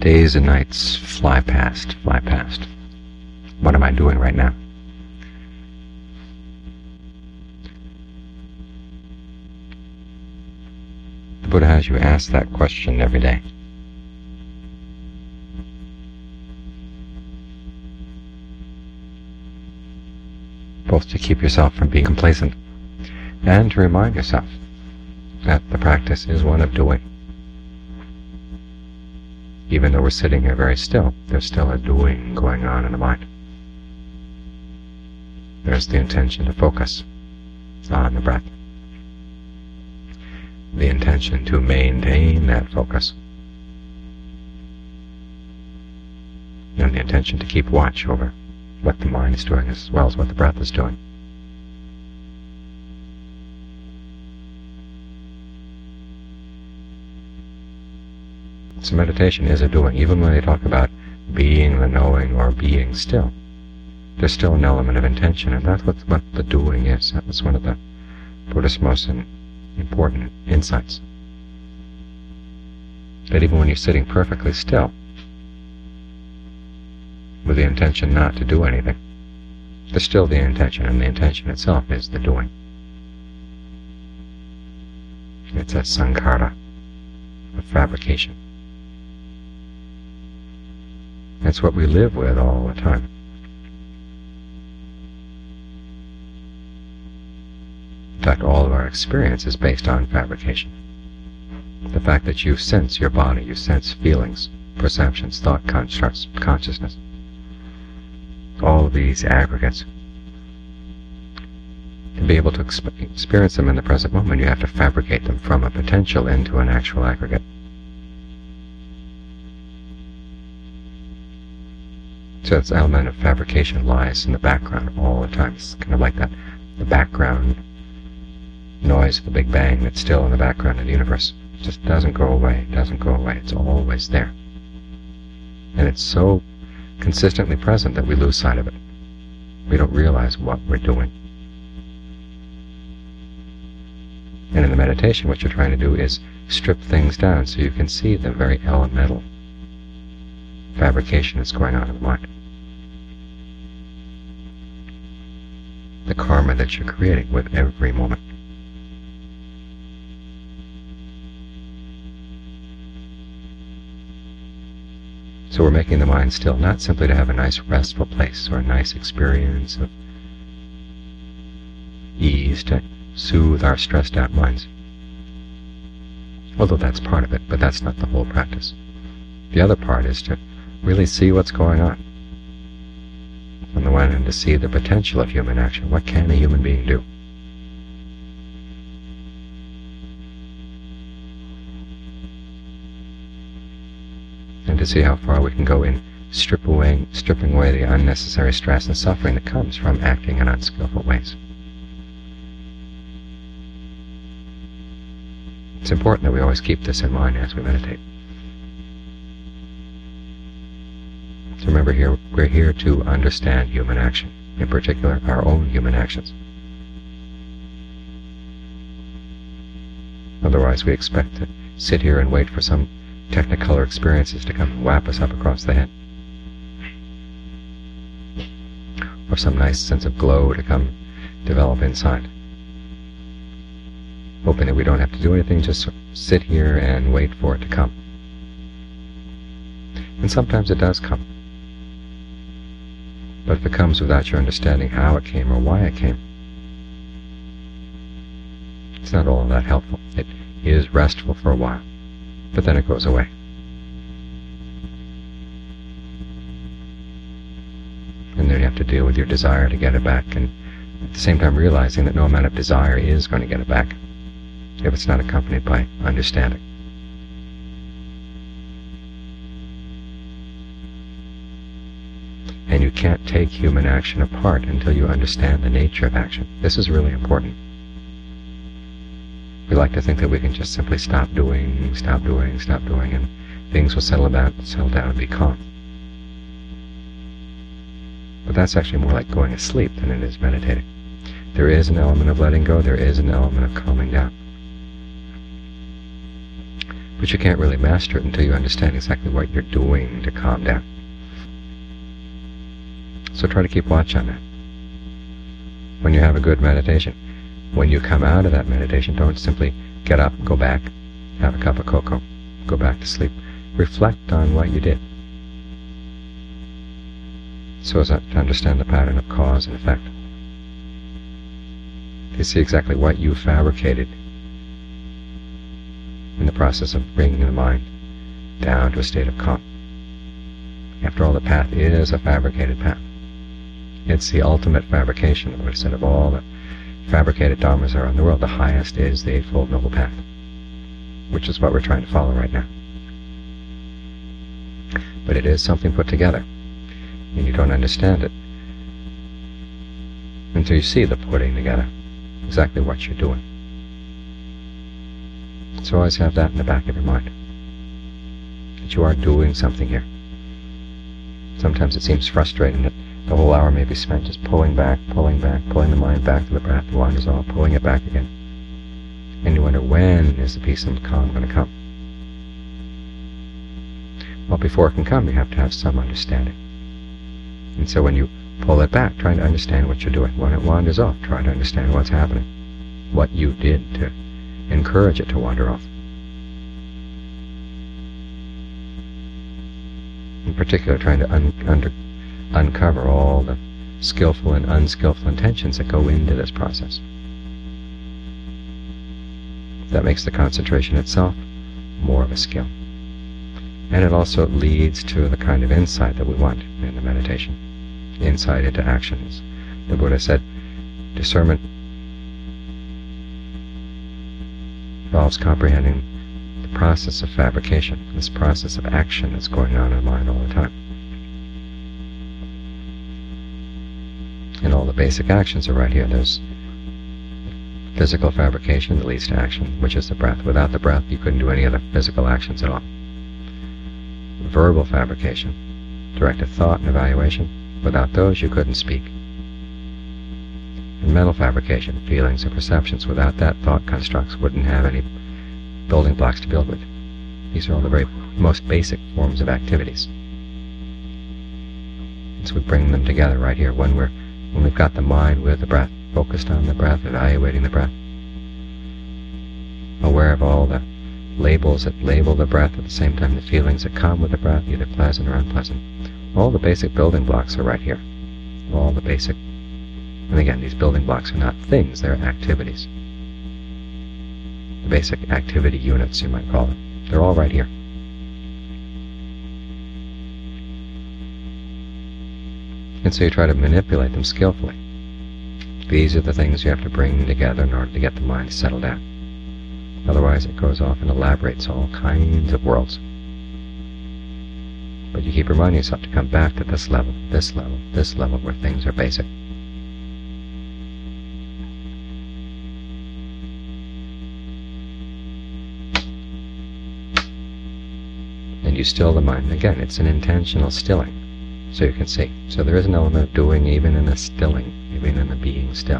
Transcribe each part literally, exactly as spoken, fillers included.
Days and nights fly past, fly past. What am I doing right now? The Buddha has you ask that question every day. Both to keep yourself from being complacent and to remind yourself that the practice is one of doing. Even though we're sitting here very still, there's still a doing going on in the mind. There's the intention to focus on the breath. The intention to maintain that focus. And the intention to keep watch over what the mind is doing as well as what the breath is doing. So meditation is a doing. Even when they talk about being the knowing or being still, there's still an element of intention, and that's what, what the doing is. That's one of the Buddhist most important insights. That even when you're sitting perfectly still, with the intention not to do anything, there's still the intention, and the intention itself is the doing. It's a sankhara, a fabrication. That's what we live with all the time. In fact, all of our experience is based on fabrication. The fact that you sense your body, you sense feelings, perceptions, thought, constructs, consciousness. All of these aggregates. To be able to exp experience them in the present moment, you have to fabricate them from a potential into an actual aggregate. So this element of fabrication lies in the background all the time. It's kind of like that, the background noise of the Big Bang that's still in the background of the universe. It just doesn't go away, it doesn't go away, it's always there. And it's so consistently present that we lose sight of it. We don't realize what we're doing. And in the meditation, what you're trying to do is strip things down so you can see the very elemental fabrication that's going on in the mind. The karma that you're creating with every moment. So we're making the mind still, not simply to have a nice restful place or a nice experience of ease to soothe our stressed out minds. Although that's part of it, but that's not the whole practice. The other part is to really see what's going on. On the one hand, to see the potential of human action. What can a human being do? And to see how far we can go in strip away, stripping away the unnecessary stress and suffering that comes from acting in unskillful ways. It's important that we always keep this in mind as we meditate. So remember, here we're here to understand human action, in particular our own human actions. Otherwise we expect to sit here and wait for some technicolor experiences to come and whap us up across the head. Or some nice sense of glow to come develop inside. Hoping that we don't have to do anything, just sit here and wait for it to come. And sometimes it does come. But if it comes without your understanding how it came or why it came, it's not all that helpful. It is restful for a while, but then it goes away. And then you have to deal with your desire to get it back, and at the same time realizing that no amount of desire is going to get it back if it's not accompanied by understanding. And you can't take human action apart until you understand the nature of action. This is really important. We like to think that we can just simply stop doing, stop doing, stop doing, and things will settle down, settle down and be calm. But that's actually more like going to sleep than it is meditating. There is an element of letting go, there is an element of calming down. But you can't really master it until you understand exactly what you're doing to calm down. So try to keep watch on that. When you have a good meditation, when you come out of that meditation, don't simply get up, go back, have a cup of cocoa, go back to sleep. Reflect on what you did, so as to understand the pattern of cause and effect. You see exactly what you fabricated in the process of bringing the mind down to a state of calm. After all, the path is a fabricated path. It's the ultimate fabrication of what I said, of all the fabricated dharmas are in the world. The highest is the Eightfold Noble Path, which is what we're trying to follow right now. But it is something put together, and you don't understand it until you see the putting together, exactly what you're doing. So always have that in the back of your mind, that you are doing something here. Sometimes it seems frustrating that the whole hour may be spent just pulling back, pulling back, pulling the mind back to the breath, the wanders off, pulling it back again. And you wonder, when is the peace and calm going to come? Well, before it can come, you have to have some understanding. And so when you pull it back, trying to understand what you're doing. When it wanders off, try to understand what's happening, what you did to encourage it to wander off. In particular, trying to un under uncover all the skillful and unskillful intentions that go into this process. That makes the concentration itself more of a skill. And it also leads to the kind of insight that we want in the meditation. Insight into action. As the Buddha said, discernment involves comprehending the process of fabrication, this process of action that's going on in the mind all the time. And all the basic actions are right here. There's physical fabrication that leads to action, which is the breath. Without the breath, you couldn't do any other physical actions at all. Verbal fabrication, directed thought and evaluation. Without those, you couldn't speak. And mental fabrication, feelings and perceptions. Without that, thought constructs wouldn't have any building blocks to build with. These are all the very most basic forms of activities. And so we bring them together right here when we're when we've got the mind with the breath, focused on the breath, evaluating the breath, aware of all the labels that label the breath, at the same time the feelings that come with the breath, either pleasant or unpleasant. All the basic building blocks are right here. All the basic, and again, these building blocks are not things, they're activities. The basic activity units, you might call them. They're all right here. And so you try to manipulate them skillfully. These are the things you have to bring together in order to get the mind to settle down. Otherwise it goes off and elaborates all kinds of worlds. But you keep reminding yourself to come back to this level, this level, this level where things are basic. And you still the mind. Again, it's an intentional stilling, so you can see. So there is an element of doing even in the stilling, even in the being still.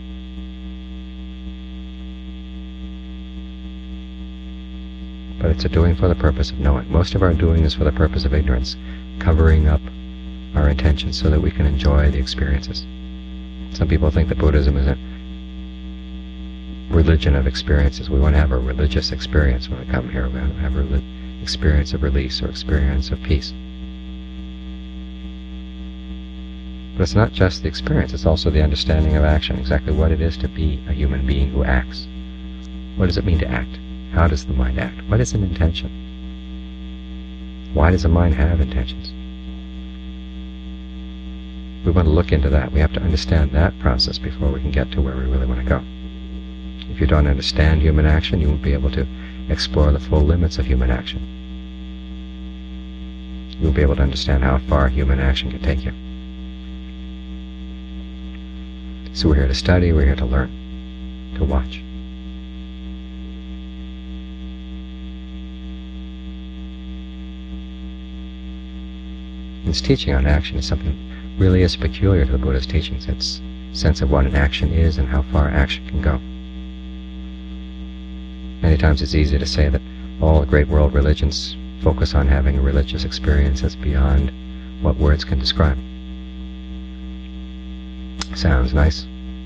But it's a doing for the purpose of knowing. Most of our doing is for the purpose of ignorance, covering up our intentions so that we can enjoy the experiences. Some people think that Buddhism is a religion of experiences. We want to have a religious experience when we come here. We want to have an experience of release or experience of peace. But it's not just the experience, it's also the understanding of action, exactly what it is to be a human being who acts. What does it mean to act? How does the mind act? What is an intention? Why does the mind have intentions? We want to look into that. We have to understand that process before we can get to where we really want to go. If you don't understand human action, you won't be able to explore the full limits of human action. You won't be able to understand how far human action can take you. So we're here to study, we're here to learn, to watch. His teaching on action is something really is peculiar to the Buddha's teachings. Its sense of what an action is and how far action can go. Many times it's easy to say that All the great world religions focus on having a religious experience that's beyond what words can describe. Sounds nice.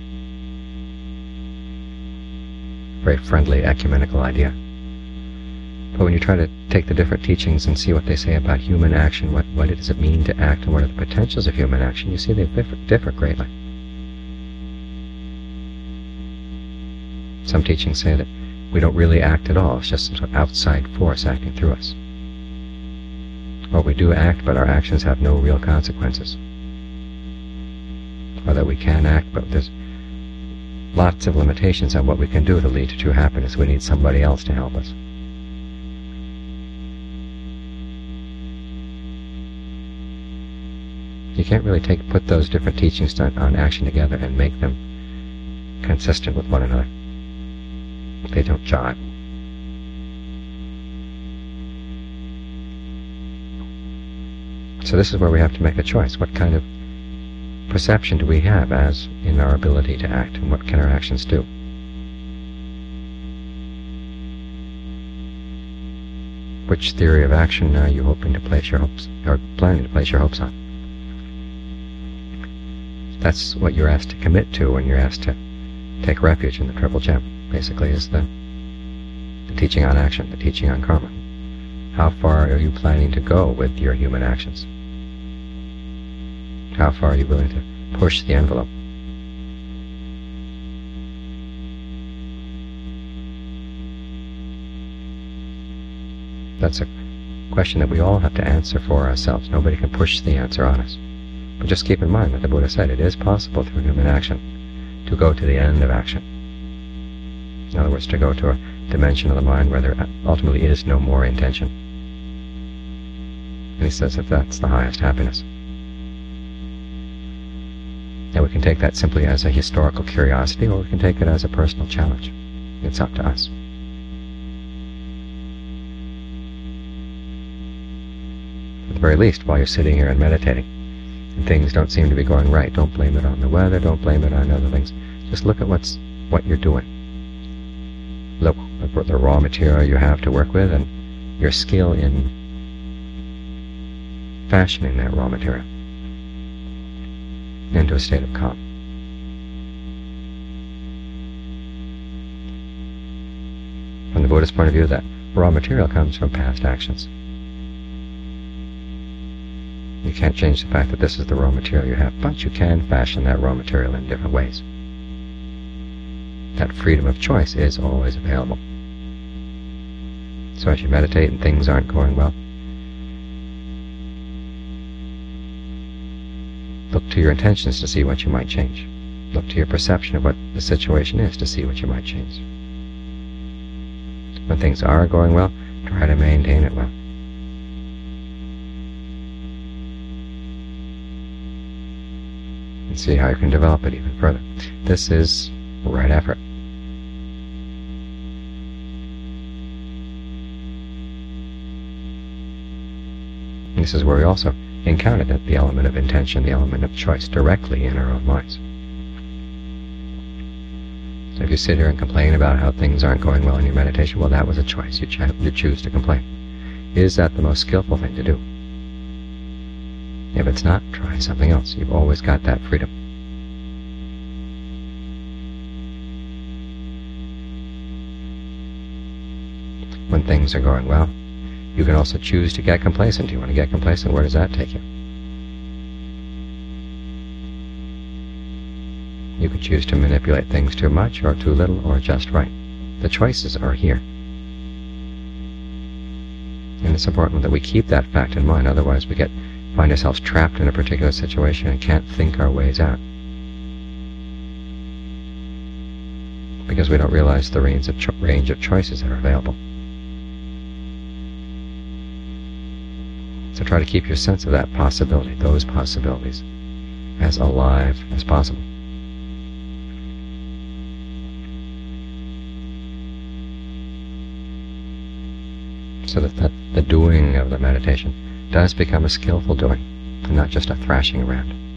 Very friendly, ecumenical idea. But when you try to take the different teachings and see what they say about human action, what, what does it mean to act, and what are the potentials of human action, you see they differ, differ greatly. Some teachings say that we don't really act at all, it's just some sort of outside force acting through us. Or we do act, but our actions have no real consequences. Or that we can act, but there's lots of limitations on what we can do to lead to true happiness. We need somebody else to help us. You can't really take put those different teachings on, on action together and make them consistent with one another. They don't jive. So this is where we have to make a choice. What kind of perception do we have as in our ability to act, and what can our actions do? Which theory of action are you hoping to place your hopes, or planning to place your hopes on? That's what you're asked to commit to when you're asked to take refuge in the Triple Gem. Basically, is the, the teaching on action, the teaching on karma. How far are you planning to go with your human actions? How far are you willing to push the envelope? That's a question that we all have to answer for ourselves. Nobody can push the answer on us. But just keep in mind that the Buddha said it is possible through human action to go to the end of action. In other words, to go to a dimension of the mind where there ultimately is no more intention. And he says that that's the highest happiness. And we can take that simply as a historical curiosity, or we can take it as a personal challenge. It's up to us. At the very least, while you're sitting here and meditating, and things don't seem to be going right, don't blame it on the weather, don't blame it on other things. Just look at what's what you're doing. Look at the raw material you have to work with and your skill in fashioning that raw material into a state of calm. From the Buddhist point of view, that raw material comes from past actions. You can't change the fact that this is the raw material you have, but you can fashion that raw material in different ways. That freedom of choice is always available. So as you meditate and things aren't going well, look to your intentions to see what you might change. Look to your perception of what the situation is to see what you might change. When things are going well, try to maintain it well. And see how you can develop it even further. This is right effort. And this is where we also encounter that the element of intention, the element of choice, directly in our own minds. So if you sit here and complain about how things aren't going well in your meditation, well, that was a choice. You, ch you choose to complain. Is that the most skillful thing to do? If it's not, try something else. You've always got that freedom. When things are going well, you can also choose to get complacent. You want to get complacent, where does that take you? You can choose to manipulate things too much or too little or just right. The choices are here. And it's important that we keep that fact in mind, otherwise we get find ourselves trapped in a particular situation and can't think our ways out. Because we don't realize the range of, cho range of choices that are available. So try to keep your sense of that possibility, those possibilities, as alive as possible. So that, that the doing of the meditation does become a skillful doing, and not just a thrashing around.